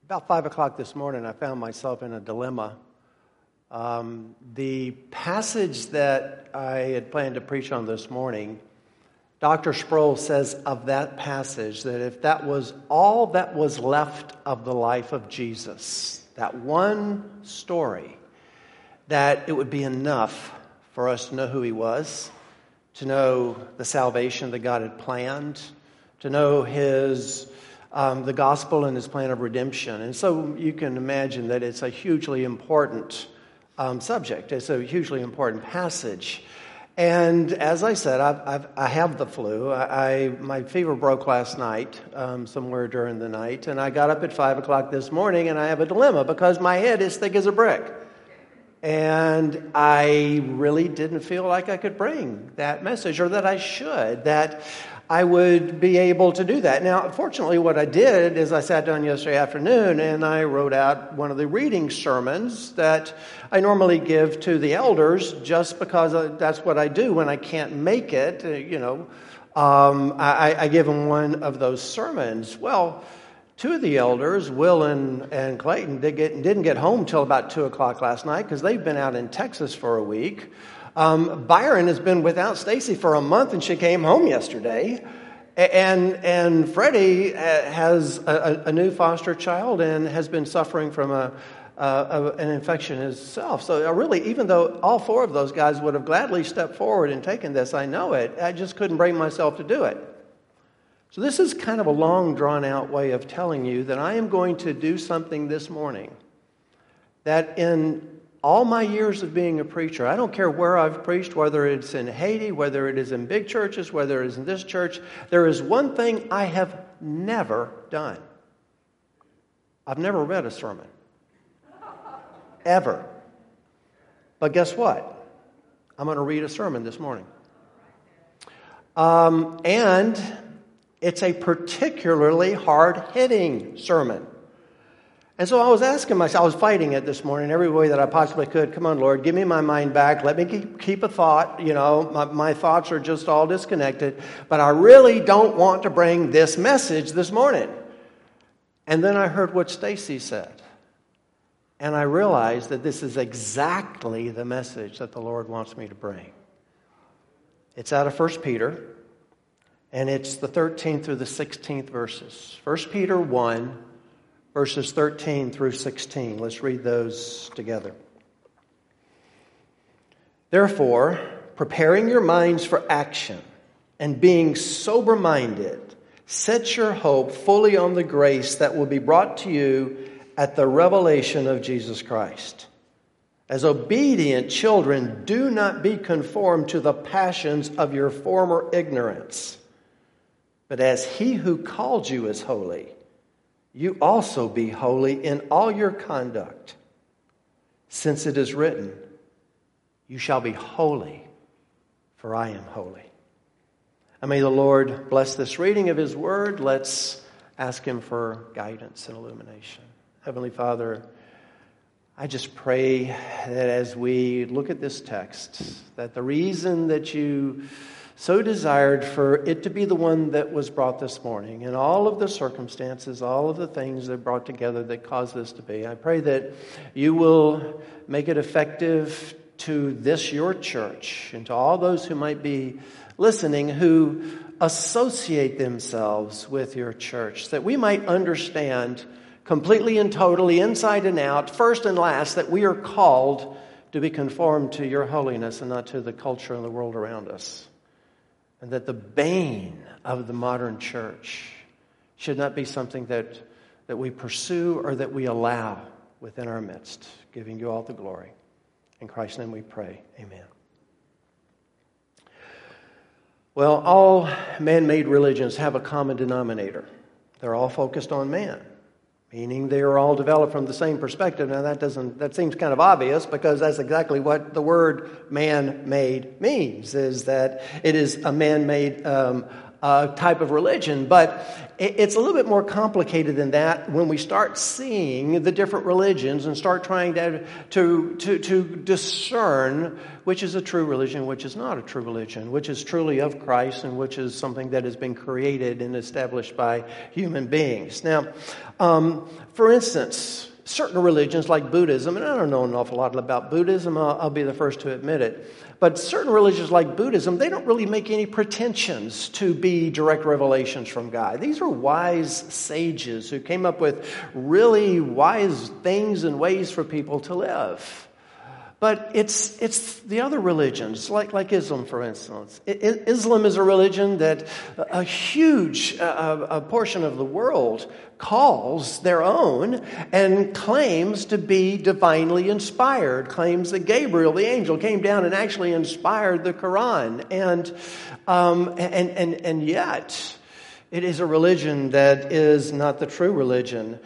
About 5 o'clock this morning, I found myself in a dilemma. The passage that I had planned to preach on this morning, Dr. Sproul says of that passage that if that was all that was left of the life of Jesus, that one story, that it would be enough for us to know who he was, to know the salvation that God had planned, to know his the gospel and his plan of redemption. And so you can imagine that it's a hugely important subject. It's a hugely important passage. And as I said, I have the flu. My fever broke last night, somewhere during the night, and I got up at 5 o'clock this morning, and I have a dilemma because my head is thick as a brick. And I really didn't feel like I could bring that message, or that I should, that I would be able to do that. Now, fortunately, what I did is I sat down yesterday afternoon and I wrote out one of the reading sermons that I normally give to the elders just because that's what I do when I can't make it. I give them one of those sermons. Well, two of the elders, Will and Clayton, didn't get home till about 2 o'clock last night because they've been out in Texas for a week. Byron has been without Stacy for a month, and she came home yesterday. And Freddie has a new foster child and has been suffering from an infection himself. So really, even though all four of those guys would have gladly stepped forward and taken this, I know it, I just couldn't bring myself to do it. So this is kind of a long, drawn-out way of telling you that I am going to do something this morning that in all my years of being a preacher, I don't care where I've preached, whether it's in Haiti, whether it is in big churches, whether it is in this church, there is one thing I have never done. I've never read a sermon. Ever. But guess what? I'm going to read a sermon this morning. And it's a particularly hard-hitting sermon. And so I was asking myself, I was fighting it this morning every way that I possibly could. Come on, Lord, give me my mind back. Let me keep a thought. My thoughts are just all disconnected. But I really don't want to bring this message this morning. And then I heard what Stacy said. And I realized that this is exactly the message that the Lord wants me to bring. It's out of 1 Peter. And it's the 13th through the 16th verses. 1 Peter 1. Verses 13 through 16. Let's read those together. Therefore, preparing your minds for action and being sober-minded, set your hope fully on the grace that will be brought to you at the revelation of Jesus Christ. As obedient children, do not be conformed to the passions of your former ignorance, but as he who called you is holy, you also be holy in all your conduct, since it is written, you shall be holy, for I am holy. And may the Lord bless this reading of his word. Let's ask him for guidance and illumination. Heavenly Father, I just pray that as we look at this text, that the reason that you so desired for it to be the one that was brought this morning, and all of the circumstances, all of the things that brought together that caused this to be. I pray that you will make it effective to this, your church, and to all those who might be listening who associate themselves with your church, that we might understand completely and totally, inside and out, first and last, that we are called to be conformed to your holiness and not to the culture and the world around us. And that the bane of the modern church should not be something that we pursue or that we allow within our midst, giving you all the glory. In Christ's name we pray. Amen. Well, all man-made religions have a common denominator. They're all focused on man, meaning they are all developed from the same perspective. Now that seems kind of obvious because that's exactly what the word man-made means, is that it is a man-made type of religion. But it's a little bit more complicated than that when we start seeing the different religions and start trying to discern which is a true religion, which is not a true religion, which is truly of Christ and which is something that has been created and established by human beings. Now, for instance, certain religions like Buddhism, and I don't know an awful lot about Buddhism, I'll be the first to admit it, but certain religions like Buddhism, they don't really make any pretensions to be direct revelations from God. These are wise sages who came up with really wise things and ways for people to live. But it's the other religions, like Islam, for instance. Islam is a religion that a huge a portion of the world calls their own and claims to be divinely inspired, claims that Gabriel, the angel, came down and actually inspired the Quran. And yet, it is a religion that is not the true religion.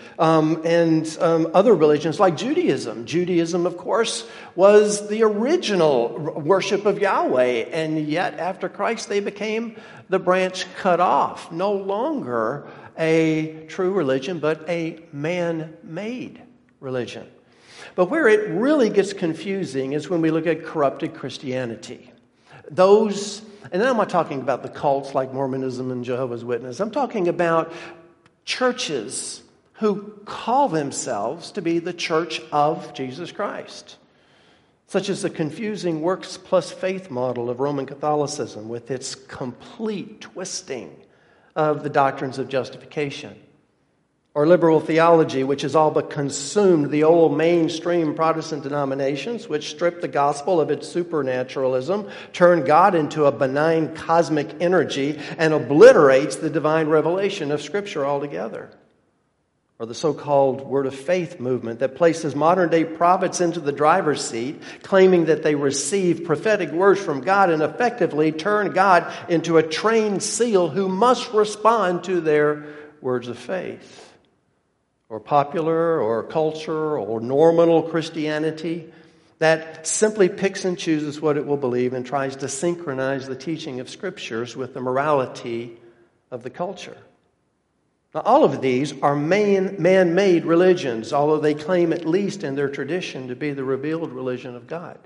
Other religions like Judaism. Judaism, of course, was the original worship of Yahweh. And yet, after Christ, they became the branch cut off. No longer a true religion, but a man-made religion. But where it really gets confusing is when we look at corrupted Christianity. And I'm not talking about the cults like Mormonism and Jehovah's Witnesses. I'm talking about churches who call themselves to be the Church of Jesus Christ, such as the confusing works plus faith model of Roman Catholicism with its complete twisting of the doctrines of justification. Or liberal theology, which has all but consumed the old mainstream Protestant denominations, which strip the gospel of its supernaturalism, turn God into a benign cosmic energy, and obliterates the divine revelation of Scripture altogether. Or the so-called Word of Faith movement that places modern-day prophets into the driver's seat, claiming that they receive prophetic words from God and effectively turn God into a trained seal who must respond to their words of faith. Or popular, or culture, or normal Christianity that simply picks and chooses what it will believe and tries to synchronize the teaching of Scriptures with the morality of the culture. Now, all of these are man-made religions, although they claim, at least in their tradition, to be the revealed religion of God.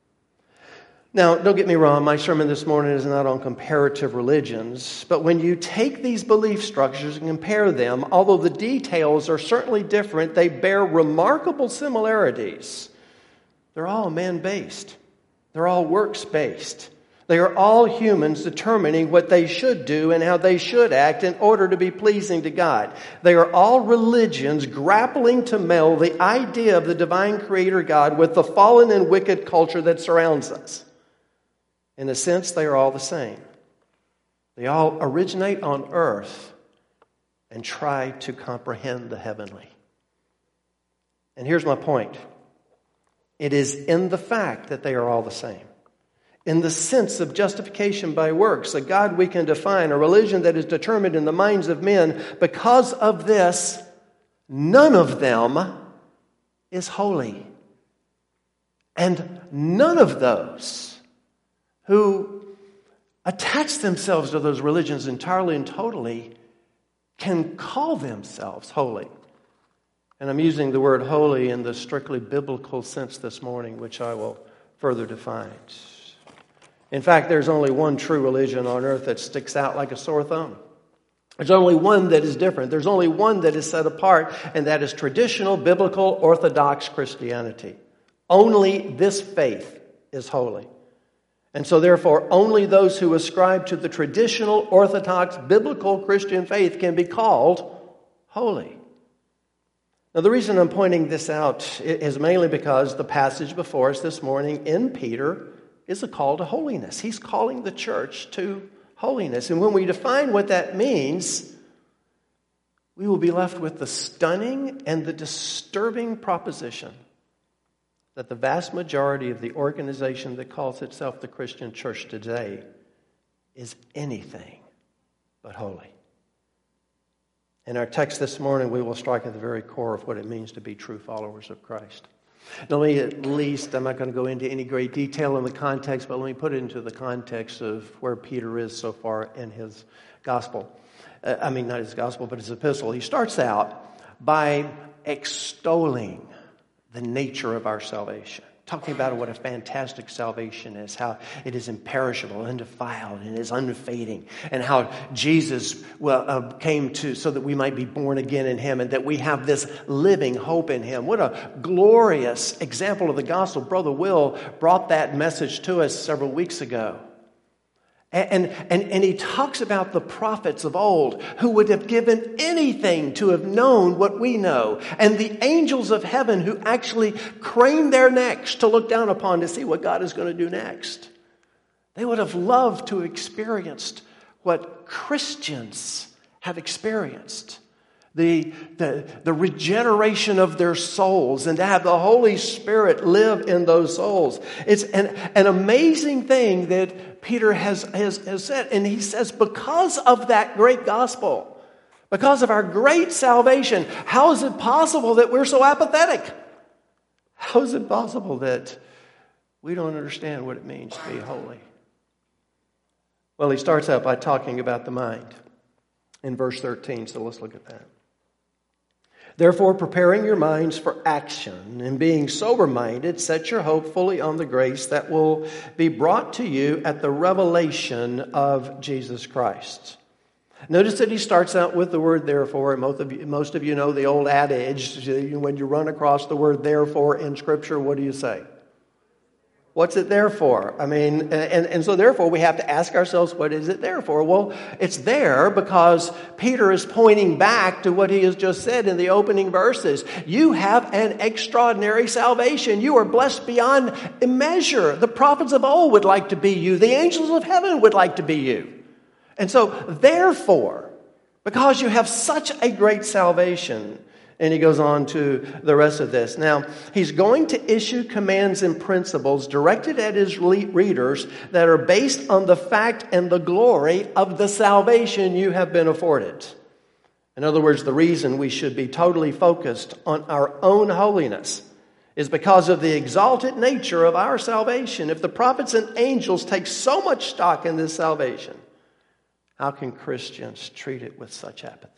Now, don't get me wrong, my sermon this morning is not on comparative religions, but when you take these belief structures and compare them, although the details are certainly different, they bear remarkable similarities. They're all man-based. They're all works-based. They are all humans determining what they should do and how they should act in order to be pleasing to God. They are all religions grappling to meld the idea of the divine creator God with the fallen and wicked culture that surrounds us. In a sense, they are all the same. They all originate on earth and try to comprehend the heavenly. And here's my point. It is in the fact that they are all the same. In the sense of justification by works, a God we can define, a religion that is determined in the minds of men. Because of this, none of them is holy. And none of those who attach themselves to those religions entirely and totally can call themselves holy. And I'm using the word holy in the strictly biblical sense this morning, which I will further define. In fact, there's only one true religion on earth that sticks out like a sore thumb. There's only one that is different. There's only one that is set apart, and that is traditional, biblical, Orthodox Christianity. Only this faith is holy. And so therefore, only those who ascribe to the traditional, Orthodox, biblical Christian faith can be called holy. Now, the reason I'm pointing this out is mainly because the passage before us this morning in Peter is a call to holiness. He's calling the church to holiness. And when we define what that means, we will be left with the stunning and the disturbing proposition that the vast majority of the organization that calls itself the Christian church today is anything but holy. In our text this morning, we will strike at the very core of what it means to be true followers of Christ. Now, let me at least, I'm not going to go into any great detail in the context, but let me put it into the context of where Peter is so far in his gospel. Not his gospel, but his epistle. He starts out by extolling the nature of our salvation. Talking about what a fantastic salvation is, how it is imperishable, undefiled, and is unfading, and how Jesus came so that we might be born again in Him, and that we have this living hope in Him. What a glorious example of the gospel. Brother Will brought that message to us several weeks ago. And he talks about the prophets of old who would have given anything to have known what we know. And the angels of heaven who actually crane their necks to look down upon to see what God is going to do next. They would have loved to have experienced what Christians have experienced. The regeneration of their souls, and to have the Holy Spirit live in those souls. It's an amazing thing that Peter has said. And he says, because of that great gospel, because of our great salvation, how is it possible that we're so apathetic? How is it possible that we don't understand what it means to be holy? Well, he starts out by talking about the mind in verse 13, so let's look at that. Therefore, preparing your minds for action and being sober-minded, set your hope fully on the grace that will be brought to you at the revelation of Jesus Christ. Notice that he starts out with the word therefore. Most of you know the old adage, when you run across the word therefore in Scripture, what do you say? What's it there for? And so therefore we have to ask ourselves, what is it there for? Well, it's there because Peter is pointing back to what he has just said in the opening verses. You have an extraordinary salvation. You are blessed beyond measure. The prophets of old would like to be you. The angels of heaven would like to be you. And so therefore, because you have such a great salvation. And he goes on to the rest of this. Now, he's going to issue commands and principles directed at his readers that are based on the fact and the glory of the salvation you have been afforded. In other words, the reason we should be totally focused on our own holiness is because of the exalted nature of our salvation. If the prophets and angels take so much stock in this salvation, how can Christians treat it with such apathy?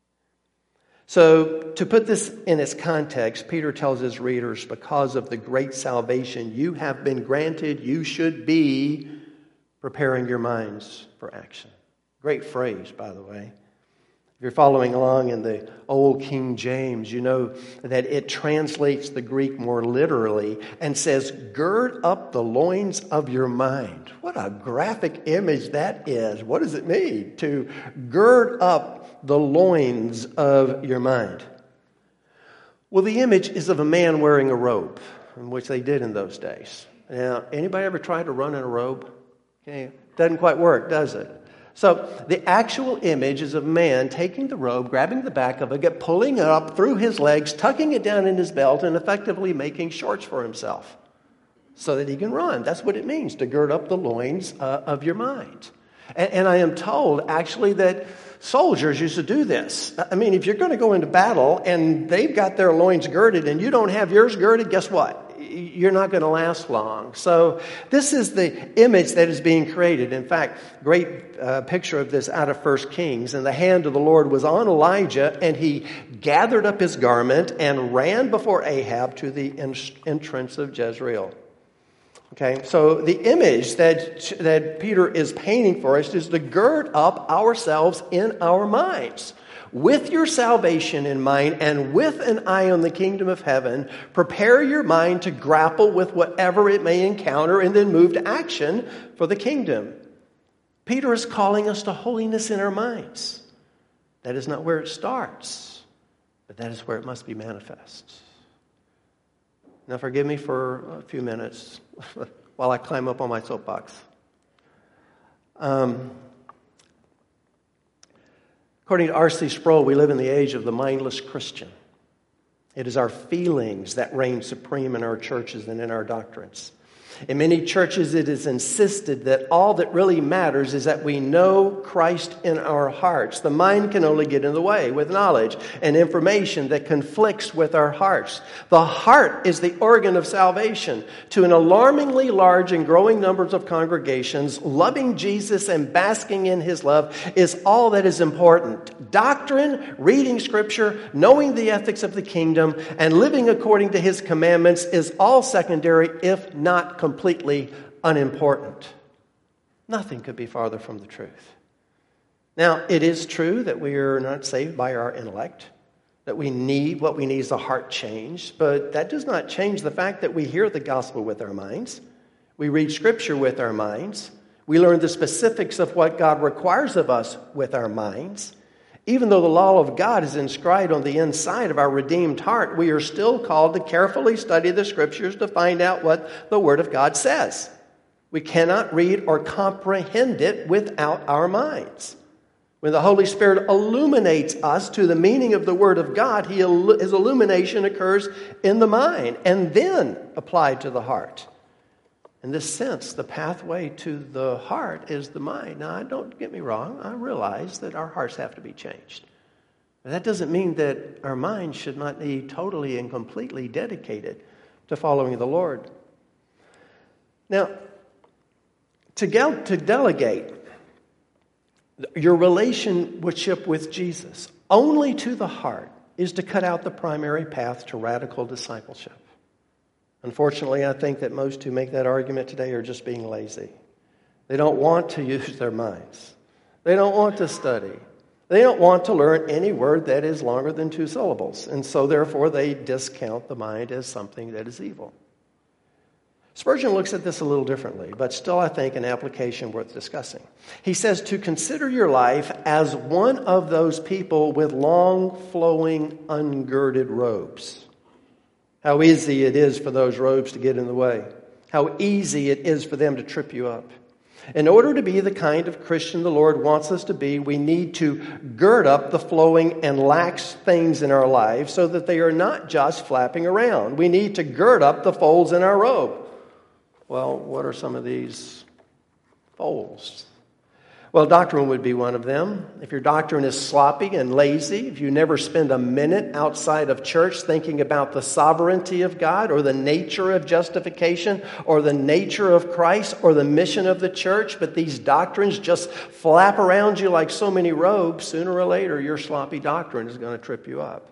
So, to put this in its context, Peter tells his readers, because of the great salvation you have been granted, you should be preparing your minds for action. Great phrase, by the way. If you're following along in the old King James, you know that it translates the Greek more literally and says, gird up the loins of your mind. What a graphic image that is. What does it mean to gird up the loins of your mind? Well, the image is of a man wearing a robe, which they did in those days. Now, anybody ever tried to run in a robe? Okay, doesn't quite work, does it? So the actual image is of a man taking the robe, grabbing the back of it, pulling it up through his legs, tucking it down in his belt, and effectively making shorts for himself so that he can run. That's what it means to gird up the loins of your mind. And I am told, actually, that soldiers used to do this. I mean, if you're going to go into battle and they've got their loins girded and you don't have yours girded, guess what? You're not going to last long. So this is the image that is being created. In fact, great picture of this out of 1 Kings. And the hand of the Lord was on Elijah, and he gathered up his garment and ran before Ahab to the entrance of Jezreel. Okay, so the image that Peter is painting for us is to gird up ourselves in our minds. With your salvation in mind and with an eye on the kingdom of heaven, prepare your mind to grapple with whatever it may encounter and then move to action for the kingdom. Peter is calling us to holiness in our minds. That is not where it starts, but that is where it must be manifest. Now forgive me for a few minutes while I climb up on my soapbox. According to R.C. Sproul, we live in the age of the mindless Christian. It is our feelings that reign supreme in our churches and in our doctrines. In many churches, it is insisted that all that really matters is that we know Christ in our hearts. The mind can only get in the way with knowledge and information that conflicts with our hearts. The heart is the organ of salvation. To an alarmingly large and growing numbers of congregations, loving Jesus and basking in his love is all that is important. Doctrine, reading Scripture, knowing the ethics of the kingdom, and living according to his commandments is all secondary, if not completely unimportant. Nothing could be farther from the truth. Now, it is true that we are not saved by our intellect, that what we need is a heart change, but that does not change the fact that we hear the gospel with our minds. We read Scripture with our minds. We learn the specifics of what God requires of us with our minds. Even though the law of God is inscribed on the inside of our redeemed heart, we are still called to carefully study the Scriptures to find out what the Word of God says. We cannot read or comprehend it without our minds. When the Holy Spirit illuminates us to the meaning of the Word of God, His illumination occurs in the mind and then applied to the heart. In this sense, the pathway to the heart is the mind. Now, don't get me wrong. I realize that our hearts have to be changed. But that doesn't mean that our minds should not be totally and completely dedicated to following the Lord. Now, to delegate your relationship with Jesus only to the heart is to cut out the primary path to radical discipleship. Unfortunately, I think that most who make that argument today are just being lazy. They don't want to use their minds. They don't want to study. They don't want to learn any word that is longer than 2 syllables. And so, therefore, they discount the mind as something that is evil. Spurgeon looks at this a little differently, but still, I think, an application worth discussing. He says to consider your life as one of those people with long, flowing, ungirded robes. How easy it is for those robes to get in the way. How easy it is for them to trip you up. In order to be the kind of Christian the Lord wants us to be, we need to gird up the flowing and lax things in our lives so that they are not just flapping around. We need to gird up the folds in our robe. Well, what are some of these folds? Well, doctrine would be one of them. If your doctrine is sloppy and lazy, if you never spend a minute outside of church thinking about the sovereignty of God or the nature of justification or the nature of Christ or the mission of the church, but these doctrines just flap around you like so many robes, sooner or later your sloppy doctrine is going to trip you up.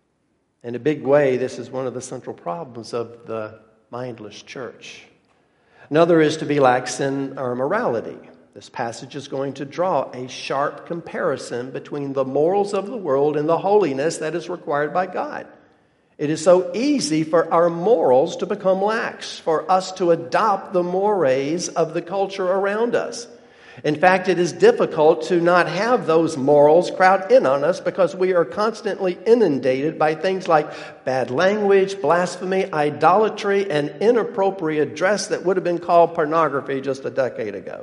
In a big way, this is one of the central problems of the mindless church. Another is to be lax in our morality. This passage is going to draw a sharp comparison between the morals of the world and the holiness that is required by God. It is so easy for our morals to become lax, for us to adopt the mores of the culture around us. In fact, it is difficult to not have those morals crowd in on us because we are constantly inundated by things like bad language, blasphemy, idolatry, and inappropriate dress that would have been called pornography just a decade ago.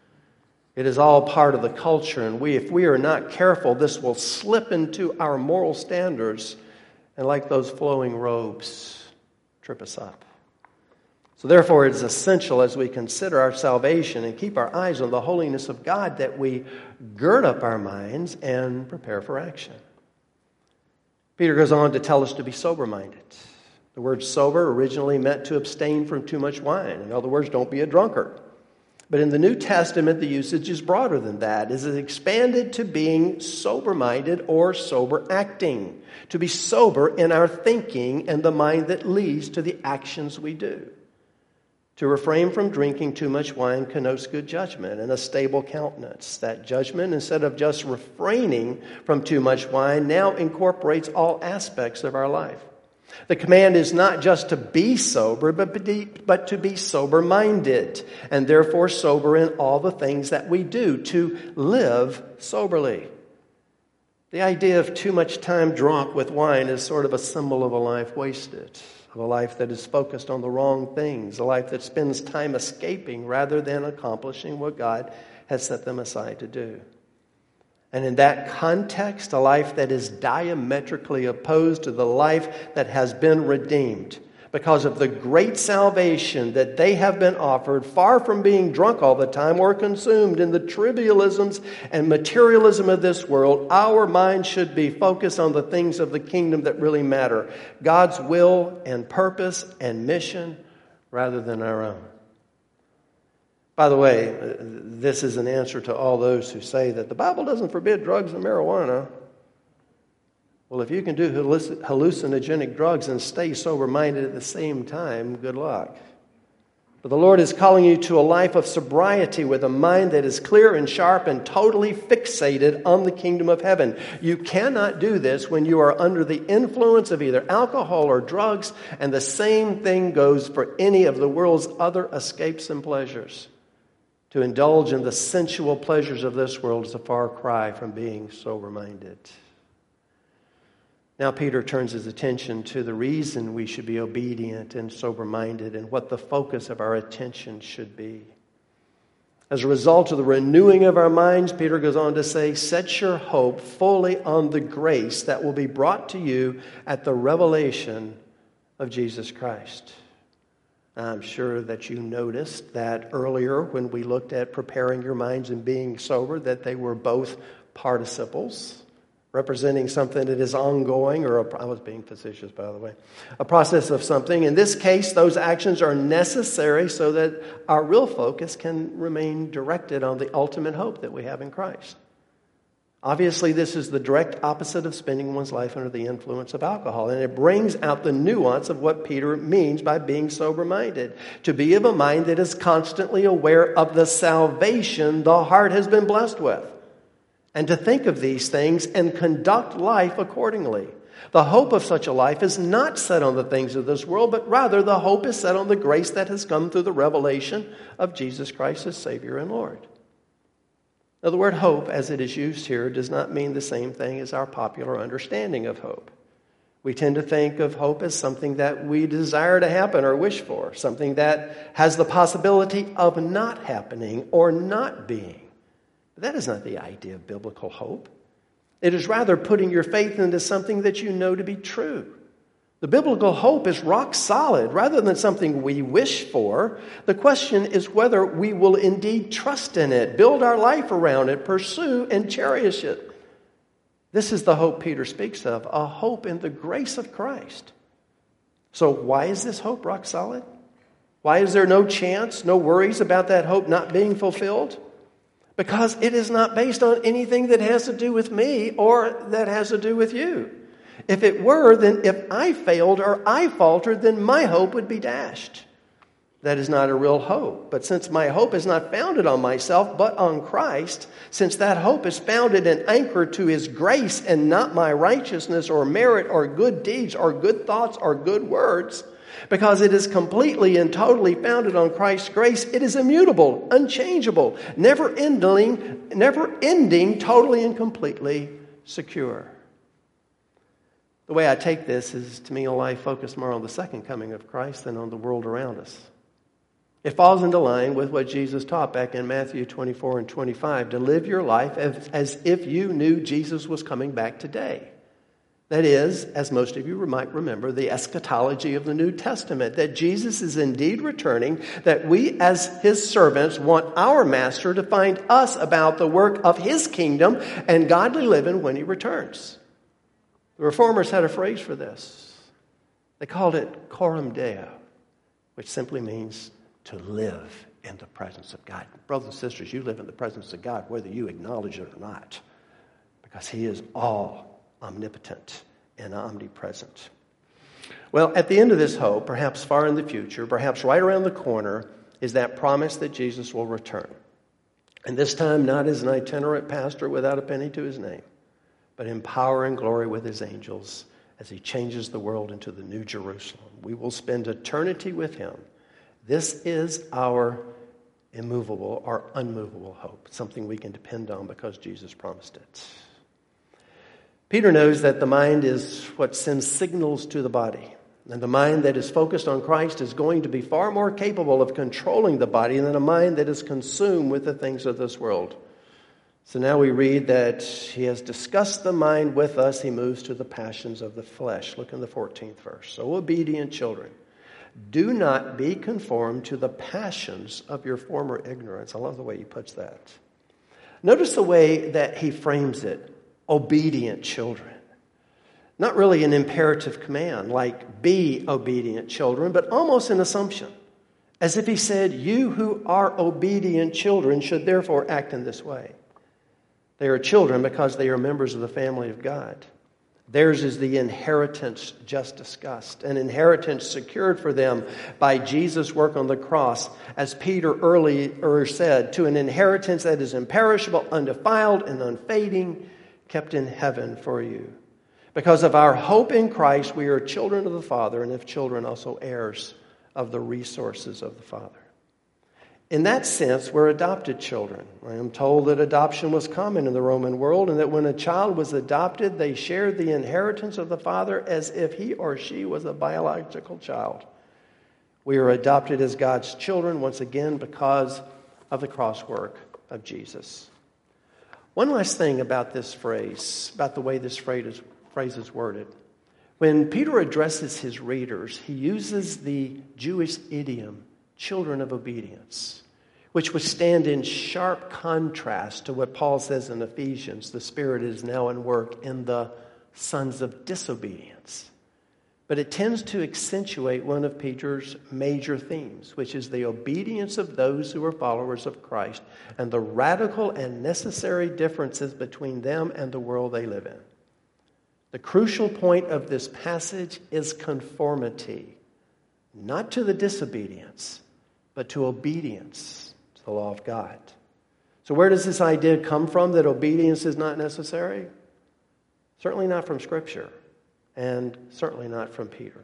It is all part of the culture, and if we are not careful, this will slip into our moral standards and, like those flowing robes, trip us up. So therefore, it is essential as we consider our salvation and keep our eyes on the holiness of God that we gird up our minds and prepare for action. Peter goes on to tell us to be sober-minded. The word sober originally meant to abstain from too much wine. In other words, don't be a drunkard. But in the New Testament, the usage is broader than that. It is expanded to being sober-minded or sober-acting. To be sober in our thinking and the mind that leads to the actions we do. To refrain from drinking too much wine connotes good judgment and a stable countenance. That judgment, instead of just refraining from too much wine, now incorporates all aspects of our life. The command is not just to be sober, but to be sober-minded, and therefore sober in all the things that we do, to live soberly. The idea of too much time drunk with wine is sort of a symbol of a life wasted, of a life that is focused on the wrong things, a life that spends time escaping rather than accomplishing what God has set them aside to do. And in that context, a life that is diametrically opposed to the life that has been redeemed because of the great salvation that they have been offered, far from being drunk all the time or consumed in the trivialisms and materialism of this world. Our minds should be focused on the things of the kingdom that really matter, God's will and purpose and mission rather than our own. By the way, this is an answer to all those who say that the Bible doesn't forbid drugs and marijuana. Well, if you can do hallucinogenic drugs and stay sober-minded at the same time, good luck. But the Lord is calling you to a life of sobriety with a mind that is clear and sharp and totally fixated on the kingdom of heaven. You cannot do this when you are under the influence of either alcohol or drugs, and the same thing goes for any of the world's other escapes and pleasures. To indulge in the sensual pleasures of this world is a far cry from being sober-minded. Now Peter turns his attention to the reason we should be obedient and sober-minded and what the focus of our attention should be. As a result of the renewing of our minds, Peter goes on to say, set your hope fully on the grace that will be brought to you at the revelation of Jesus Christ. I'm sure that you noticed that earlier when we looked at preparing your minds and being sober, that they were both participles, representing something that is ongoing, I was being facetious, by the way, a process of something. In this case, those actions are necessary so that our real focus can remain directed on the ultimate hope that we have in Christ. Obviously, this is the direct opposite of spending one's life under the influence of alcohol. And it brings out the nuance of what Peter means by being sober-minded. To be of a mind that is constantly aware of the salvation the heart has been blessed with. And to think of these things and conduct life accordingly. The hope of such a life is not set on the things of this world, but rather the hope is set on the grace that has come through the revelation of Jesus Christ as Savior and Lord. Now, the word hope, as it is used here, does not mean the same thing as our popular understanding of hope. We tend to think of hope as something that we desire to happen or wish for, something that has the possibility of not happening or not being. But that is not the idea of biblical hope. It is rather putting your faith into something that you know to be true. The biblical hope is rock solid rather than something we wish for. The question is whether we will indeed trust in it, build our life around it, pursue and cherish it. This is the hope Peter speaks of, a hope in the grace of Christ. So why is this hope rock solid? Why is there no chance, no worries about that hope not being fulfilled? Because it is not based on anything that has to do with me or that has to do with you. If it were, then if I failed or I faltered, then my hope would be dashed. That is not a real hope. But since my hope is not founded on myself, but on Christ, since that hope is founded and anchored to His grace and not my righteousness or merit or good deeds or good thoughts or good words, because it is completely and totally founded on Christ's grace, it is immutable, unchangeable, never ending, totally and completely secure. The way I take this is, to me, a life focused more on the second coming of Christ than on the world around us. It falls into line with what Jesus taught back in Matthew 24 and 25, to live your life as if you knew Jesus was coming back today. That is, as most of you might remember, the eschatology of the New Testament, that Jesus is indeed returning, that we as His servants want our Master to find us about the work of His kingdom and godly living when He returns. The Reformers had a phrase for this. They called it coram Deo, which simply means to live in the presence of God. Brothers and sisters, you live in the presence of God whether you acknowledge it or not, because He is all omnipotent and omnipresent. Well, at the end of this hope, perhaps far in the future, perhaps right around the corner, is that promise that Jesus will return. And this time not as an itinerant pastor without a penny to his name, but in power and glory with His angels as He changes the world into the New Jerusalem. We will spend eternity with Him. This is our immovable or unmovable hope, something we can depend on because Jesus promised it. Peter knows that the mind is what sends signals to the body. And the mind that is focused on Christ is going to be far more capable of controlling the body than a mind that is consumed with the things of this world. So now we read that He has discussed the mind with us. He moves to the passions of the flesh. Look in the 14th verse. So obedient children, Do not be conformed to the passions of your former ignorance. I love the way he puts that. Notice the way that he frames it. Obedient children. Not really an imperative command like be obedient children, but almost an assumption. As if he said, you who are obedient children should therefore act in this way. They are children because they are members of the family of God. Theirs is the inheritance just discussed, an inheritance secured for them by Jesus' work on the cross, as Peter earlier said, to an inheritance that is imperishable, undefiled, and unfading, kept in heaven for you. Because of our hope in Christ, we are children of the Father, and if children, also heirs of the resources of the Father. In that sense, we're adopted children. I am told that adoption was common in the Roman world, and that when a child was adopted, they shared the inheritance of the father as if he or she was a biological child. We are adopted as God's children, once again, because of the cross work of Jesus. One last thing about this phrase, about the way this phrase is worded. When Peter addresses his readers, he uses the Jewish idiom, children of obedience, which would stand in sharp contrast to what Paul says in Ephesians, the Spirit is now in work in the sons of disobedience. But it tends to accentuate one of Peter's major themes, which is the obedience of those who are followers of Christ and the radical and necessary differences between them and the world they live in. The crucial point of this passage is conformity, not to the disobedience, but to obedience to the law of God. So where does this idea come from that obedience is not necessary? Certainly not from Scripture, and certainly not from Peter.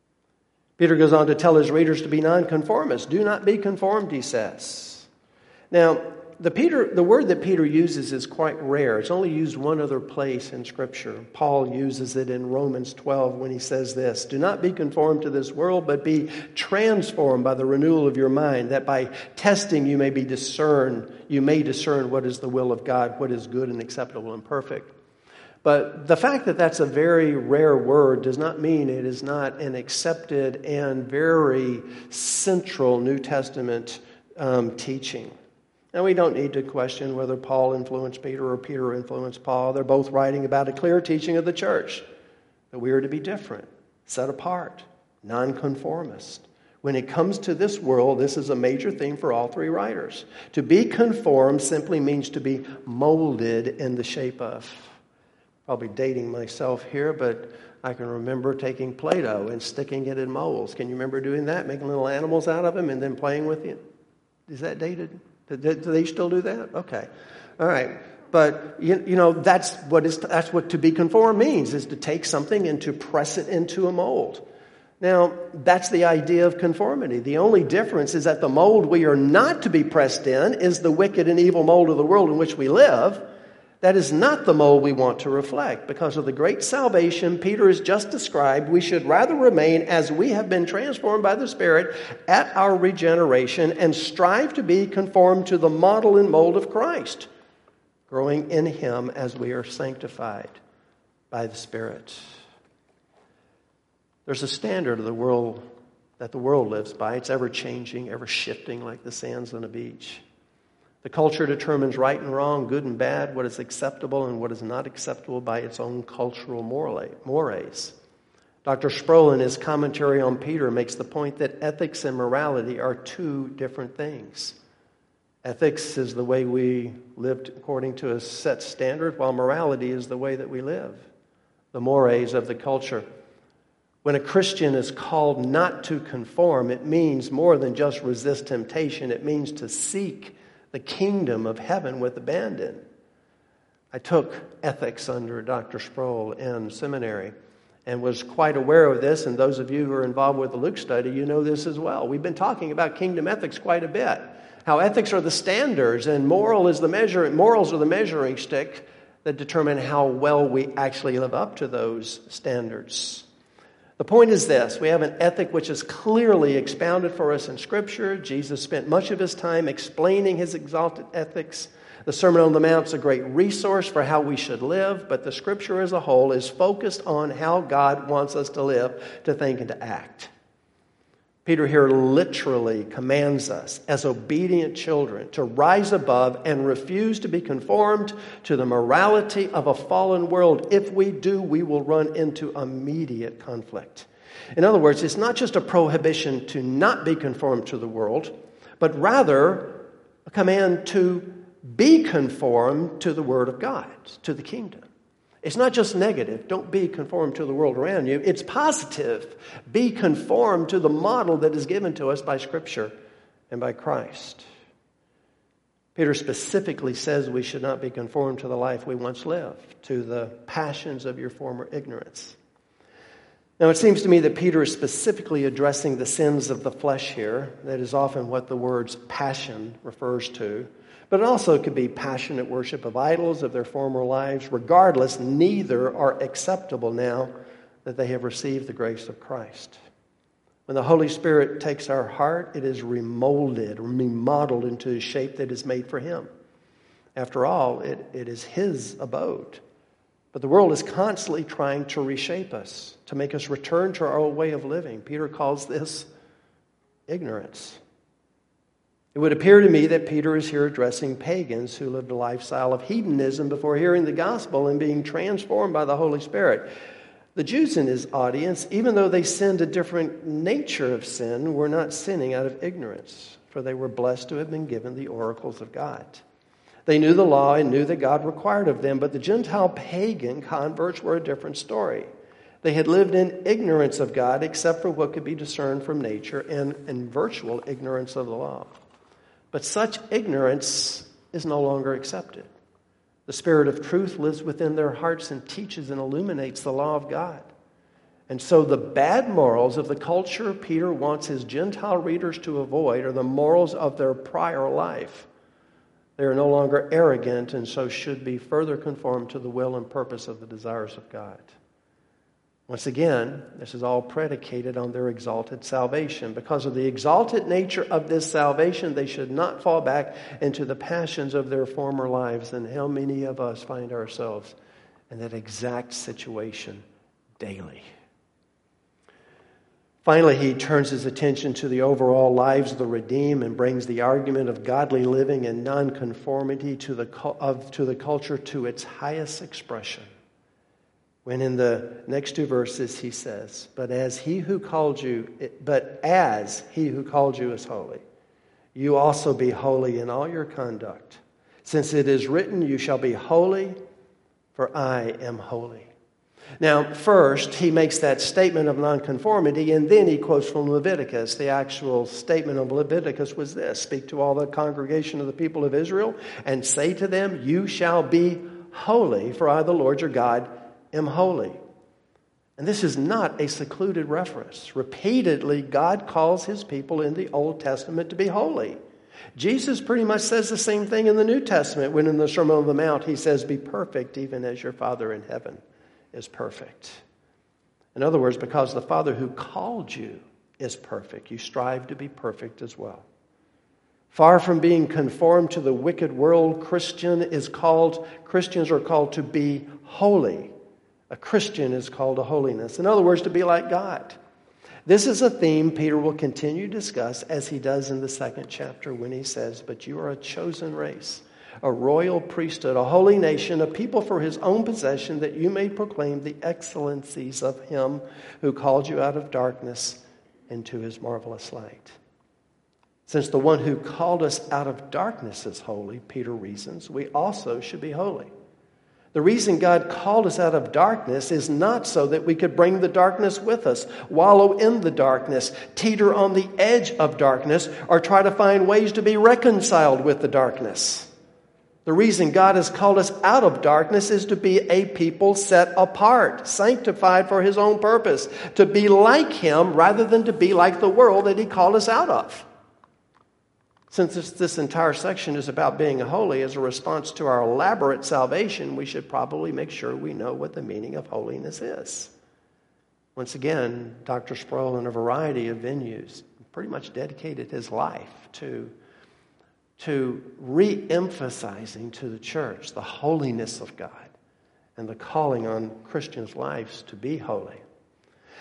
Peter goes on to tell his readers to be nonconformists. Do not be conformed, he says. Now, the word that Peter uses is quite rare. It's only used one other place in Scripture. Paul uses it in Romans 12 when he says this, do not be conformed to this world, but be transformed by the renewal of your mind, that by testing you may discern what is the will of God, what is good and acceptable and perfect. But the fact that that's a very rare word does not mean it is not an accepted and very central New Testament teaching. Now, we don't need to question whether Paul influenced Peter or Peter influenced Paul. They're both writing about a clear teaching of the church, that we are to be different, set apart, nonconformist. When it comes to this world, this is a major theme for all three writers. To be conformed simply means to be molded in the shape of. Probably dating myself here, but I can remember taking Play-Doh and sticking it in molds. Can you remember doing that? Making little animals out of them and then playing with it? Is that dated? Do they still do that? Okay. All right. But, you know, that's what to be conformed means, is to take something and to press it into a mold. Now, that's the idea of conformity. The only difference is that the mold we are not to be pressed in is the wicked and evil mold of the world in which we live. That is not the mold we want to reflect. Because of the great salvation Peter has just described, we should rather remain as we have been transformed by the Spirit at our regeneration and strive to be conformed to the model and mold of Christ, growing in Him as we are sanctified by the Spirit. There's a standard of the world that the world lives by. It's ever changing, ever shifting like the sands on a beach. The culture determines right and wrong, good and bad, what is acceptable and what is not acceptable by its own cultural mores. Dr. Sproul, in his commentary on Peter, makes the point that ethics and morality are two different things. Ethics is the way we lived according to a set standard, while morality is the way that we live, the mores of the culture. When a Christian is called not to conform, it means more than just resist temptation. It means to seek the kingdom of heaven with abandon. I took ethics under Dr. Sproul in seminary and was quite aware of this, and those of you who are involved with the Luke study, you know this as well. We've been talking about kingdom ethics quite a bit, how ethics are the standards and morals are the measuring stick that determine how well we actually live up to those standards. The point is this: we have an ethic which is clearly expounded for us in Scripture. Jesus spent much of his time explaining his exalted ethics. The Sermon on the Mount is a great resource for how we should live, but the Scripture as a whole is focused on how God wants us to live, to think, and to act. Peter here literally commands us as obedient children to rise above and refuse to be conformed to the morality of a fallen world. If we do, we will run into immediate conflict. In other words, it's not just a prohibition to not be conformed to the world, but rather a command to be conformed to the Word of God, to the kingdom. It's not just negative. Don't be conformed to the world around you. It's positive. Be conformed to the model that is given to us by Scripture and by Christ. Peter specifically says we should not be conformed to the life we once lived, to the passions of your former ignorance. Now, it seems to me that Peter is specifically addressing the sins of the flesh here. That is often what the words passion refers to. But it also could be passionate worship of idols of their former lives. Regardless, neither are acceptable now that they have received the grace of Christ. When the Holy Spirit takes our heart, it is remolded, remodeled into a shape that is made for Him. After all, it is His abode. But the world is constantly trying to reshape us, to make us return to our old way of living. Peter calls this ignorance. It would appear to me that Peter is here addressing pagans who lived a lifestyle of hedonism before hearing the gospel and being transformed by the Holy Spirit. The Jews in his audience, even though they sinned a different nature of sin, were not sinning out of ignorance, for they were blessed to have been given the oracles of God. They knew the law and knew that God required of them, but the Gentile pagan converts were a different story. They had lived in ignorance of God except for what could be discerned from nature and in virtual ignorance of the law. But such ignorance is no longer accepted. The Spirit of truth lives within their hearts and teaches and illuminates the law of God. And so the bad morals of the culture Peter wants his Gentile readers to avoid are the morals of their prior life. They are no longer arrogant and so should be further conformed to the will and purpose of the desires of God. Once again, this is all predicated on their exalted salvation. Because of the exalted nature of this salvation, they should not fall back into the passions of their former lives. And how many of us find ourselves in that exact situation daily? Finally, he turns his attention to the overall lives of the redeemed and brings the argument of godly living and nonconformity to the culture to its highest expression. When in the next two verses he says, But as he who called you is holy, you also be holy in all your conduct. Since it is written, you shall be holy, for I am holy. Now, first, he makes that statement of nonconformity, and then he quotes from Leviticus. The actual statement of Leviticus was this: Speak to all the congregation of the people of Israel, and say to them, You shall be holy, for I, the Lord your God, am holy. And this is not a secluded reference. Repeatedly, God calls his people in the Old Testament to be holy. Jesus pretty much says the same thing in the New Testament when in the Sermon on the Mount he says, Be perfect even as your Father in heaven is perfect. In other words, because the Father who called you is perfect, you strive to be perfect as well. Far from being conformed to the wicked world, Christians are called to be holy. A Christian is called to holiness. In other words, to be like God. This is a theme Peter will continue to discuss as he does in the second chapter when he says, But you are a chosen race, a royal priesthood, a holy nation, a people for his own possession, that you may proclaim the excellencies of him who called you out of darkness into his marvelous light. Since the one who called us out of darkness is holy, Peter reasons, we also should be holy. The reason God called us out of darkness is not so that we could bring the darkness with us, wallow in the darkness, teeter on the edge of darkness, or try to find ways to be reconciled with the darkness. The reason God has called us out of darkness is to be a people set apart, sanctified for his own purpose, to be like him rather than to be like the world that he called us out of. Since this entire section is about being holy as a response to our elaborate salvation, we should probably make sure we know what the meaning of holiness is. Once again, Dr. Sproul in a variety of venues pretty much dedicated his life to re-emphasizing to the church the holiness of God and the calling on Christians' lives to be holy.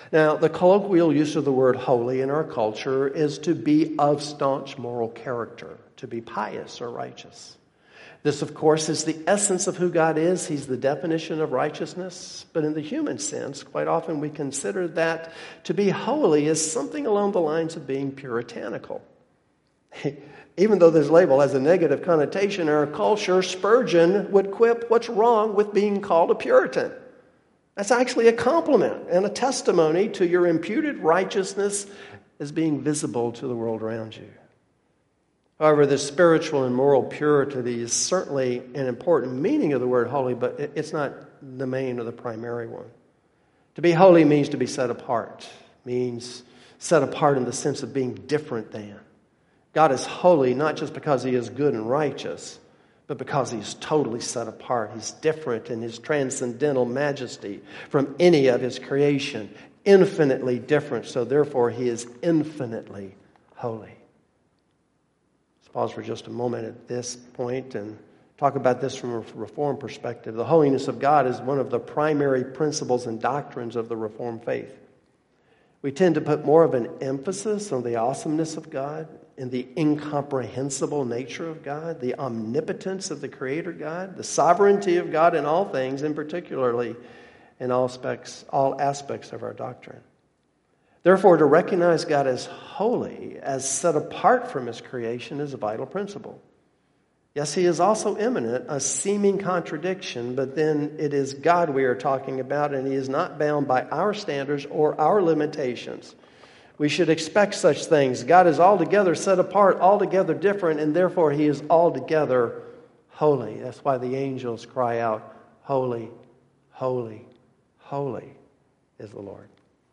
Now, the colloquial use of the word holy in our culture is to be of staunch moral character, to be pious or righteous. This, of course, is the essence of who God is. He's the definition of righteousness. But in the human sense, quite often we consider that to be holy is something along the lines of being puritanical. Even though this label has a negative connotation in our culture, Spurgeon would quip, "What's wrong with being called a Puritan?" That's actually a compliment and a testimony to your imputed righteousness as being visible to the world around you. However, the spiritual and moral purity is certainly an important meaning of the word holy, but it's not the main or the primary one. To be holy means to be set apart, means set apart in the sense of being different than. God is holy not just because He is good and righteous, but because He's totally set apart. He's different in His transcendental majesty from any of His creation, infinitely different, so therefore He is infinitely holy. Let's pause for just a moment at this point and talk about this from a Reformed perspective. The holiness of God is one of the primary principles and doctrines of the Reformed faith. We tend to put more of an emphasis on the awesomeness of God and the incomprehensible nature of God, the omnipotence of the Creator God, the sovereignty of God in all things, and particularly in all aspects of our doctrine. Therefore, to recognize God as holy, as set apart from His creation, is a vital principle. Yes, He is also immanent, a seeming contradiction, but then it is God we are talking about, and He is not bound by our standards or our limitations. We should expect such things. God is altogether set apart, altogether different, and therefore He is altogether holy. That's why the angels cry out, "Holy, holy, holy is the Lord."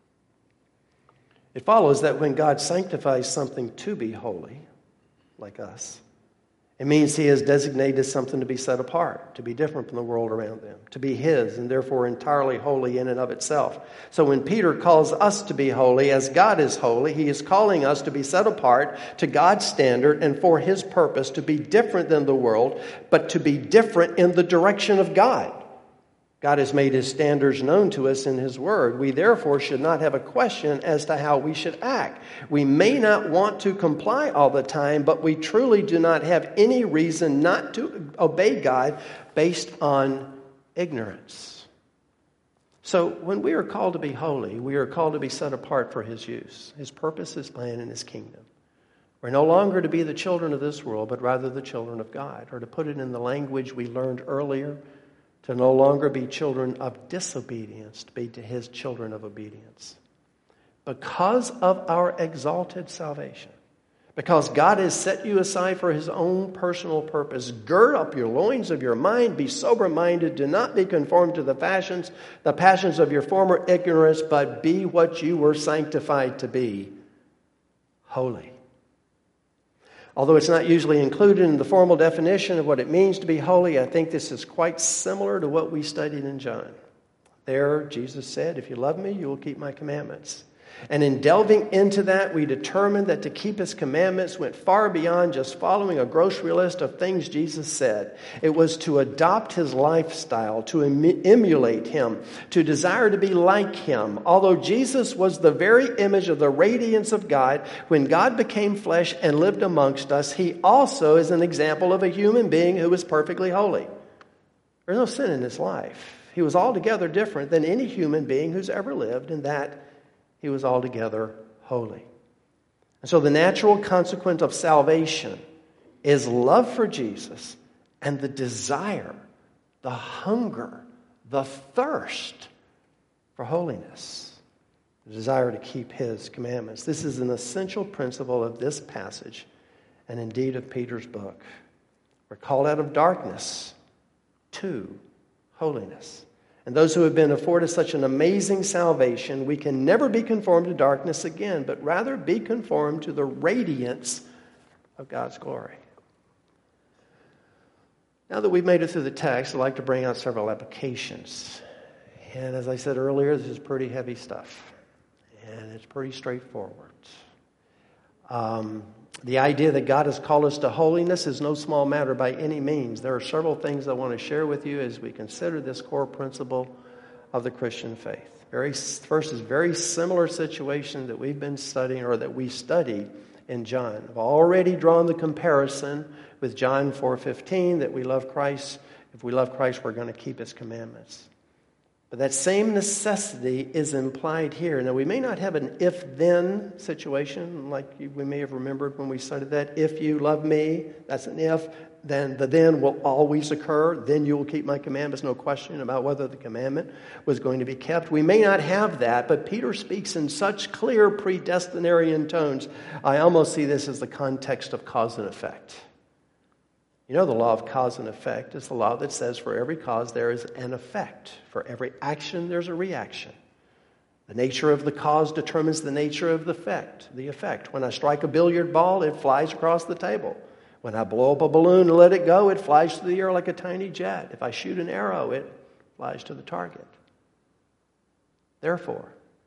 It follows that when God sanctifies something to be holy, like us, it means He has designated something to be set apart, to be different from the world around them, to be His, and therefore entirely holy in and of itself. So when Peter calls us to be holy as God is holy, he is calling us to be set apart to God's standard and for His purpose, to be different than the world, but to be different in the direction of God. God has made His standards known to us in His Word. We therefore should not have a question as to how we should act. We may not want to comply all the time, but we truly do not have any reason not to obey God based on ignorance. So when we are called to be holy, we are called to be set apart for His use, His purpose, His plan, and His kingdom. We're no longer to be the children of this world, but rather the children of God. Or to put it in the language we learned earlier, to no longer be children of disobedience, to be to His children of obedience. Because of our exalted salvation, because God has set you aside for His own personal purpose, gird up your loins of your mind, be sober-minded, do not be conformed to the passions of your former ignorance, but be what you were sanctified to be, holy. Although it's not usually included in the formal definition of what it means to be holy, I think this is quite similar to what we studied in John. There, Jesus said, "If you love me, you will keep my commandments." And in delving into that, we determined that to keep His commandments went far beyond just following a grocery list of things Jesus said. It was to adopt His lifestyle, to emulate Him, to desire to be like Him. Although Jesus was the very image of the radiance of God, when God became flesh and lived amongst us, He also is an example of a human being who was perfectly holy. There's no sin in His life. He was altogether different than any human being who's ever lived, in that He was altogether holy. And so the natural consequence of salvation is love for Jesus and the desire, the hunger, the thirst for holiness, the desire to keep His commandments. This is an essential principle of this passage and indeed of Peter's book. We're called out of darkness to holiness. And those who have been afforded such an amazing salvation, we can never be conformed to darkness again, but rather be conformed to the radiance of God's glory. Now that we've made it through the text, I'd like to bring out several applications. And as I said earlier, this is pretty heavy stuff. And it's pretty straightforward. The idea that God has called us to holiness is no small matter by any means. There are several things I want to share with you as we consider this core principle of the Christian faith. Verses very similar situation that we've been studying or that we studied in John. I've already drawn the comparison with John 4:15 that we love Christ. If we love Christ, we're going to keep His commandments. But that same necessity is implied here. Now, we may not have an if-then situation like we may have remembered when we studied that. If you love me, that's an if. Then the then will always occur. Then you will keep my commandments. No question about whether the commandment was going to be kept. We may not have that, but Peter speaks in such clear predestinarian tones. I almost see this as the context of cause and effect. You know, the law of cause and effect is the law that says for every cause there is an effect. For every action there's a reaction. The nature of the cause determines the nature of the effect. When I strike a billiard ball, it flies across the table. When I blow up a balloon and let it go, it flies through the air like a tiny jet. If I shoot an arrow, it flies to the target. Therefore,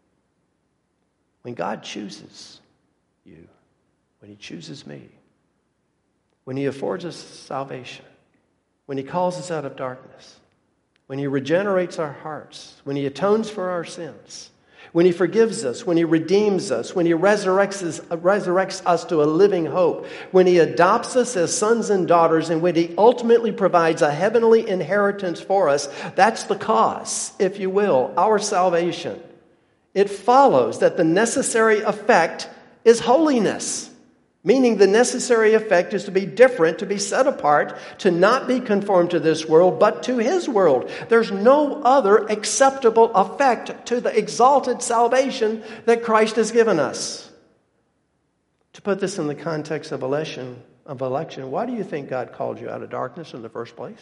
when God chooses you, when He chooses me, when He affords us salvation, when He calls us out of darkness, when He regenerates our hearts, when He atones for our sins, when He forgives us, when He redeems us, when He resurrects us to a living hope, when He adopts us as sons and daughters, and when He ultimately provides a heavenly inheritance for us, that's the cause, if you will, our salvation. It follows that the necessary effect is holiness. Meaning the necessary effect is to be different, to be set apart, to not be conformed to this world, but to His world. There's no other acceptable effect to the exalted salvation that Christ has given us. To put this in the context of election, why do you think God called you out of darkness in the first place?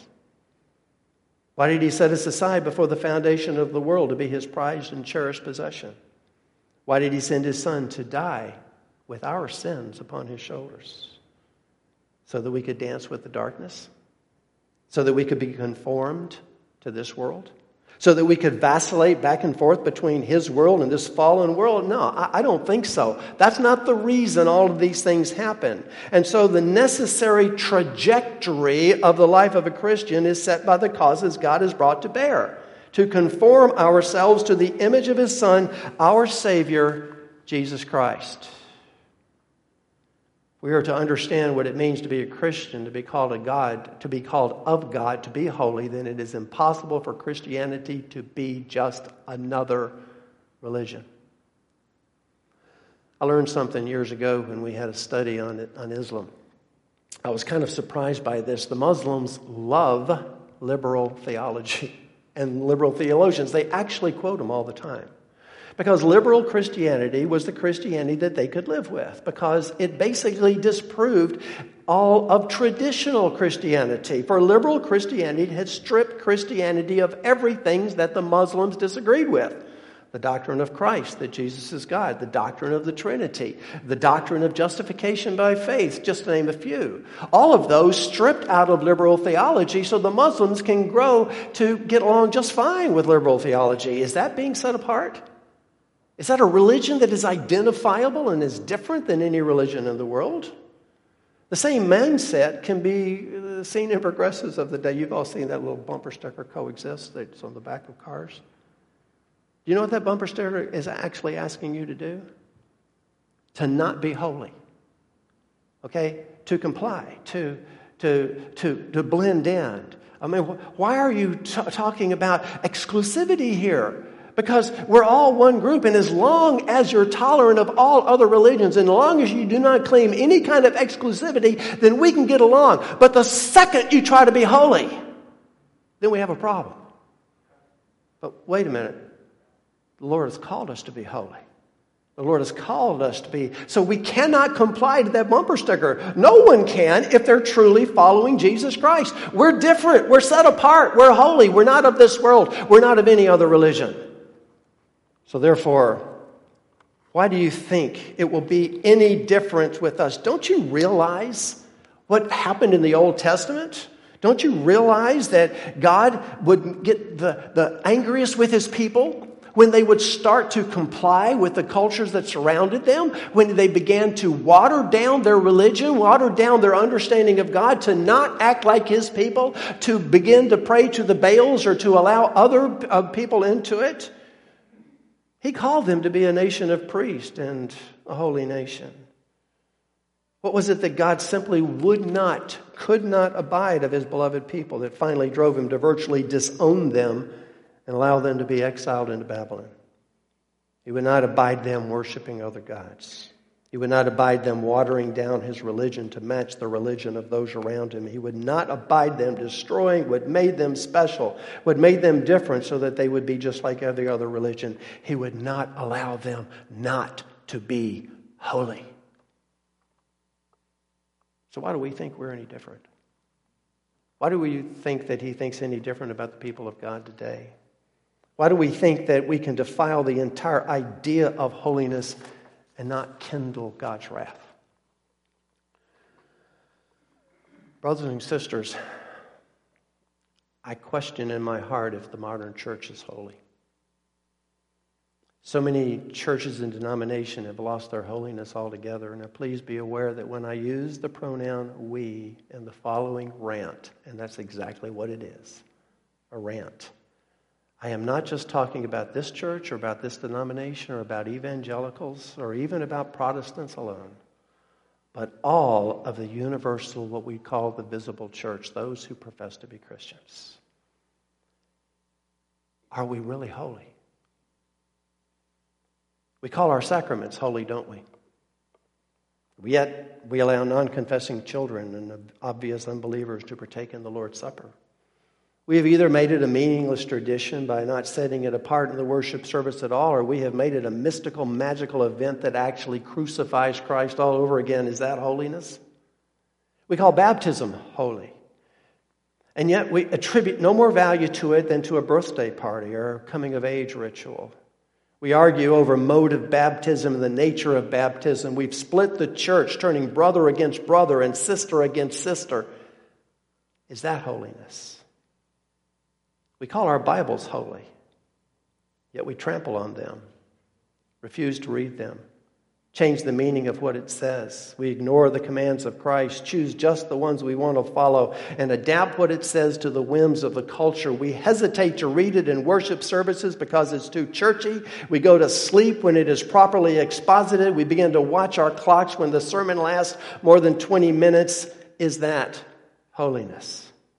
Why did He set us aside before the foundation of the world to be His prized and cherished possession? Why did He send His Son to die with our sins upon His shoulders? So that we could dance with the darkness? So that we could be conformed to this world? So that we could vacillate back and forth between His world and this fallen world? No, I don't think so. That's not the reason all of these things happen. And so the necessary trajectory of the life of a Christian is set by the causes God has brought to bear, to conform ourselves to the image of His Son, our Savior, Jesus Christ. We are to understand what it means to be a Christian, to be called of God, to be holy. Then it is impossible for Christianity to be just another religion. I learned something years ago when we had a study on Islam. I was kind of surprised by this. The Muslims love liberal theology and liberal theologians. They actually quote them all the time. Because liberal Christianity was the Christianity that they could live with. Because it basically disproved all of traditional Christianity. For liberal Christianity had stripped Christianity of everything that the Muslims disagreed with. The doctrine of Christ, that Jesus is God. The doctrine of the Trinity. The doctrine of justification by faith, just to name a few. All of those stripped out of liberal theology so the Muslims can grow to get along just fine with liberal theology. Is that being set apart? Is that a religion that is identifiable and is different than any religion in the world? The same mindset can be seen in progressives of the day. You've all seen that little bumper sticker, Coexist, that's on the back of cars. Do you know what that bumper sticker is actually asking you to do? To not be holy. Okay? To comply. To blend in. I mean, why are you talking about exclusivity here? Because we're all one group, and as long as you're tolerant of all other religions, and as long as you do not claim any kind of exclusivity, then we can get along. But the second you try to be holy, then we have a problem. But wait a minute. The Lord has called us to be holy. The Lord has called us to be. So we cannot comply to that bumper sticker. No one can if they're truly following Jesus Christ. We're different. We're set apart. We're holy. We're not of this world. We're not of any other religion. So therefore, why do you think it will be any different with us? Don't you realize what happened in the Old Testament? Don't you realize that God would get the angriest with His people when they would start to comply with the cultures that surrounded them, when they began to water down their religion, water down their understanding of God, to not act like His people, to begin to pray to the Baals or to allow other people into it? He called them to be a nation of priests and a holy nation. What was it that God simply could not abide of his beloved people that finally drove him to virtually disown them and allow them to be exiled into Babylon? He would not abide them worshiping other gods. He would not abide them watering down his religion to match the religion of those around him. He would not abide them destroying what made them special, what made them different so that they would be just like every other religion. He would not allow them not to be holy. So why do we think we're any different? Why do we think that he thinks any different about the people of God today? Why do we think that we can defile the entire idea of holiness and not kindle God's wrath? Brothers and sisters, I question in my heart if the modern church is holy. So many churches and denominations have lost their holiness altogether. Now, please be aware that when I use the pronoun we in the following rant, and that's exactly what it is, a rant, I am not just talking about this church or about this denomination or about evangelicals or even about Protestants alone, but all of the universal, what we call the visible church, those who profess to be Christians. Are we really holy? We call our sacraments holy, don't we? Yet we allow non-confessing children and obvious unbelievers to partake in the Lord's Supper. We have either made it a meaningless tradition by not setting it apart in the worship service at all, or we have made it a mystical, magical event that actually crucifies Christ all over again. Is that holiness? We call baptism holy. And yet we attribute no more value to it than to a birthday party or a coming-of-age ritual. We argue over mode of baptism and the nature of baptism. We've split the church, turning brother against brother and sister against sister. Is that holiness? We call our Bibles holy, yet we trample on them, refuse to read them, change the meaning of what it says. We ignore the commands of Christ, choose just the ones we want to follow, and adapt what it says to the whims of the culture. We hesitate to read it in worship services because it's too churchy. We go to sleep when it is properly exposited. We begin to watch our clocks when the sermon lasts more than 20 minutes. Is that holiness?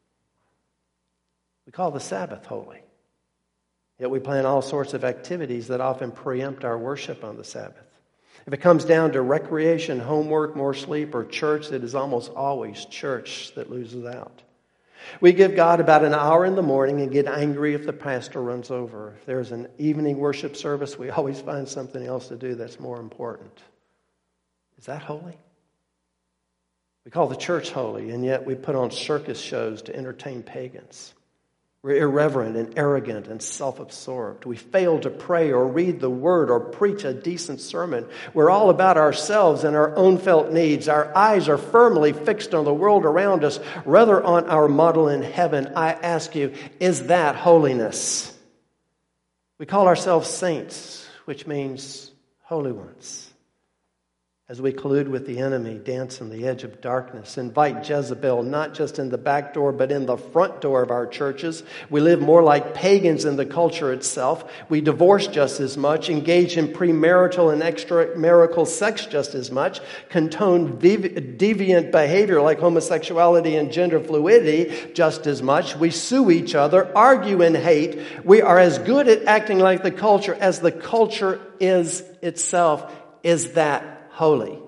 We call the Sabbath holy. Yet we plan all sorts of activities that often preempt our worship on the Sabbath. If it comes down to recreation, homework, more sleep, or church, it is almost always church that loses out. We give God about an hour in the morning and get angry if the pastor runs over. If there's an evening worship service, we always find something else to do that's more important. Is that holy? We call the church holy, and yet we put on circus shows to entertain pagans. We're irreverent and arrogant and self-absorbed. We fail to pray or read the word or preach a decent sermon. We're all about ourselves and our own felt needs. Our eyes are firmly fixed on the world around us rather on our model in heaven. I ask you, is that holiness? We call ourselves saints, which means holy ones. As we collude with the enemy, dance on the edge of darkness, invite Jezebel not just in the back door but in the front door of our churches. We live more like pagans in the culture itself. We divorce just as much, engage in premarital and extramarital sex just as much, condone deviant behavior like homosexuality and gender fluidity just as much. We sue each other, argue and hate. We are as good at acting like the culture as the culture is itself. Is that holy?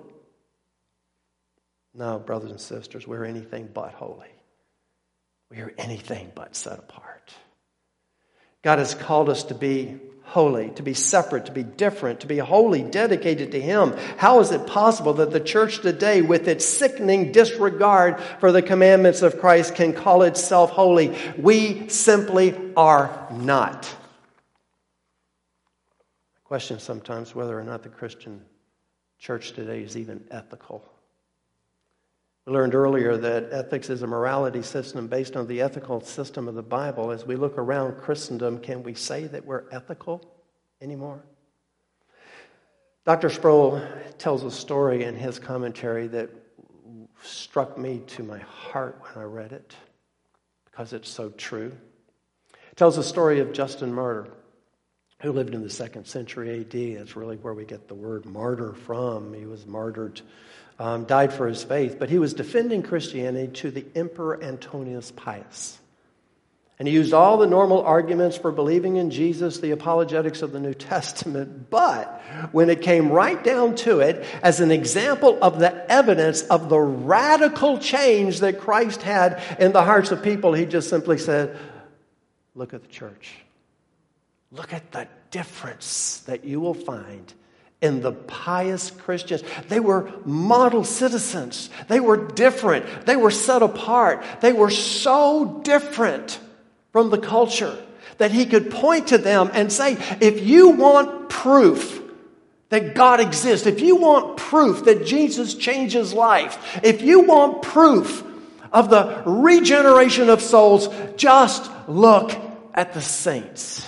No, brothers and sisters, we're anything but holy. We are anything but set apart. God has called us to be holy, to be separate, to be different, to be wholly dedicated to Him. How is it possible that the church today, with its sickening disregard for the commandments of Christ, can call itself holy? We simply are not. I question sometimes whether or not the Christian church today is even ethical. We learned earlier that ethics is a morality system based on the ethical system of the Bible. As we look around Christendom, can we say that we're ethical anymore? Dr. Sproul tells a story in his commentary that struck me to my heart when I read it, because it's so true. It tells the story of Justin Martyr, who lived in the 2nd century A.D. That's really where we get the word martyr from. He was martyred, died for his faith, but he was defending Christianity to the Emperor Antonius Pius. And he used all the normal arguments for believing in Jesus, the apologetics of the New Testament. But when it came right down to it, as an example of the evidence of the radical change that Christ had in the hearts of people, he just simply said, look at the church. Look at the difference that you will find in the pious Christians. They were model citizens. They were different. They were set apart. They were so different from the culture that he could point to them and say, if you want proof that God exists, if you want proof that Jesus changes life, if you want proof of the regeneration of souls, just look at the saints.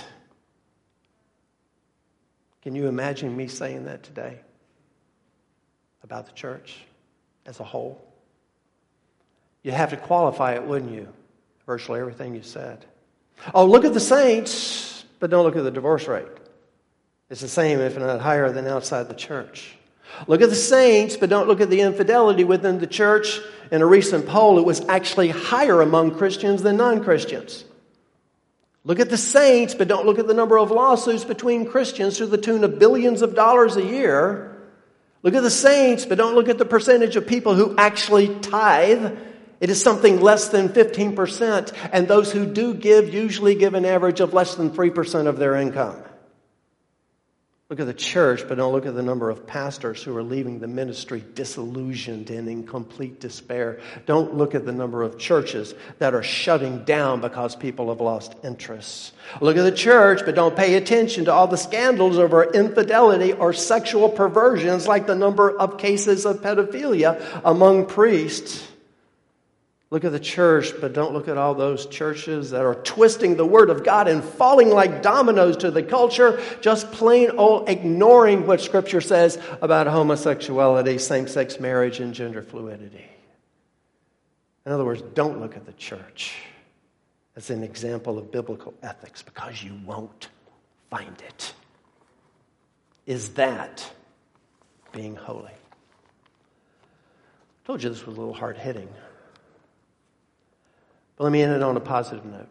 Can you imagine me saying that today about the church as a whole? You'd have to qualify it, wouldn't you? Virtually everything you said. Oh, look at the saints, but don't look at the divorce rate. It's the same, if not higher, than outside the church. Look at the saints, but don't look at the infidelity within the church. In a recent poll, it was actually higher among Christians than non-Christians. Look at the saints, but don't look at the number of lawsuits between Christians to the tune of billions of dollars a year. Look at the saints, but don't look at the percentage of people who actually tithe. It is something less than 15%, and those who do give usually give an average of less than 3% of their income. Look at the church, but don't look at the number of pastors who are leaving the ministry disillusioned and in complete despair. Don't look at the number of churches that are shutting down because people have lost interest. Look at the church, but don't pay attention to all the scandals over infidelity or sexual perversions, like the number of cases of pedophilia among priests. Look at the church, but don't look at all those churches that are twisting the Word of God and falling like dominoes to the culture, just plain old ignoring what Scripture says about homosexuality, same-sex marriage, and gender fluidity. In other words, don't look at the church as an example of biblical ethics, because you won't find it. Is that being holy? I told you this was a little hard-hitting. But let me end it on a positive note.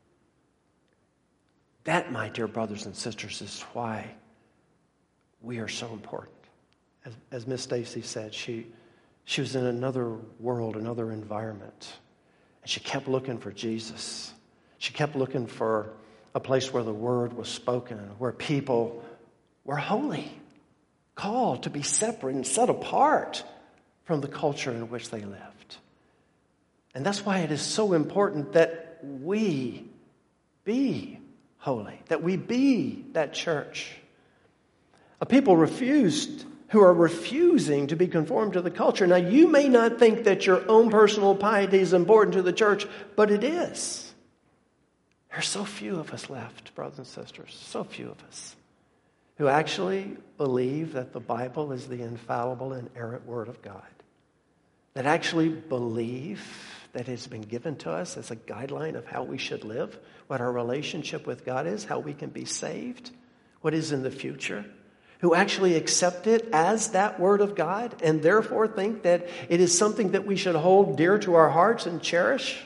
That, my dear brothers and sisters, is why we are so important. As Miss Stacy said, she was in another world, another environment. And she kept looking for Jesus. She kept looking for a place where the word was spoken, where people were holy, called to be separate and set apart from the culture in which they lived. And that's why it is so important that we be holy, that we be that church. A people who are refusing to be conformed to the culture. Now, you may not think that your own personal piety is important to the church, but it is. There are so few of us left, brothers and sisters, so few of us, who actually believe that the Bible is the infallible and inerrant Word of God, that actually believe that has been given to us as a guideline of how we should live, what our relationship with God is, how we can be saved, what is in the future, who actually accept it as that Word of God and therefore think that it is something that we should hold dear to our hearts and cherish.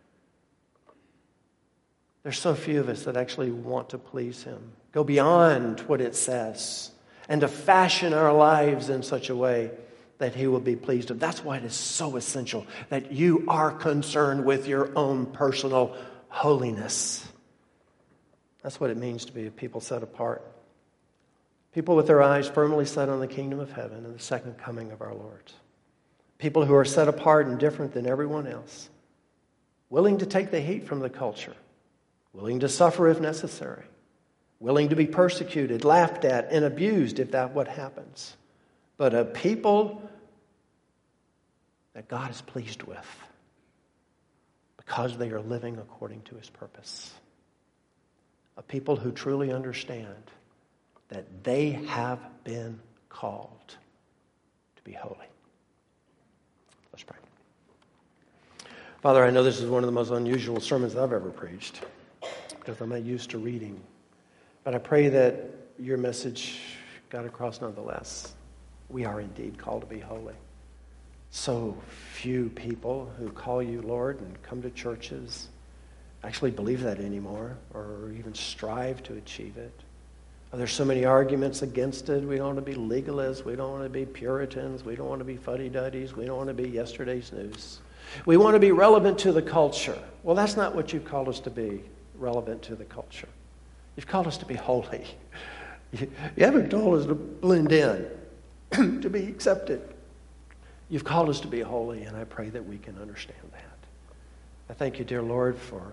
There's so few of us that actually want to please Him, go beyond what it says, and to fashion our lives in such a way that He will be pleased with. That's why it is so essential that you are concerned with your own personal holiness. That's what it means to be a people set apart. People with their eyes firmly set on the kingdom of heaven and the second coming of our Lord. People who are set apart and different than everyone else. Willing to take the heat from the culture. Willing to suffer if necessary. Willing to be persecuted, laughed at, and abused if that's what happens. But a people that God is pleased with because they are living according to His purpose. A people who truly understand that they have been called to be holy. Let's pray. Father, I know this is one of the most unusual sermons I've ever preached because I'm not used to reading But I pray that your message got across nonetheless. We are indeed called to be holy. So few people who call you Lord and come to churches actually believe that anymore or even strive to achieve it. There's so many arguments against it. We don't want to be legalists. We don't want to be Puritans. We don't want to be fuddy-duddies. We don't want to be yesterday's news. We want to be relevant to the culture. Well, that's not what you've called us to be, relevant to the culture. You've called us to be holy. You haven't told us to blend in, to be accepted. You've called us to be holy, and I pray that we can understand that. I thank you, dear Lord, for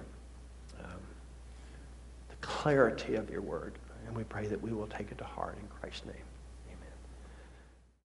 the clarity of your word, and we pray that we will take it to heart in Christ's name.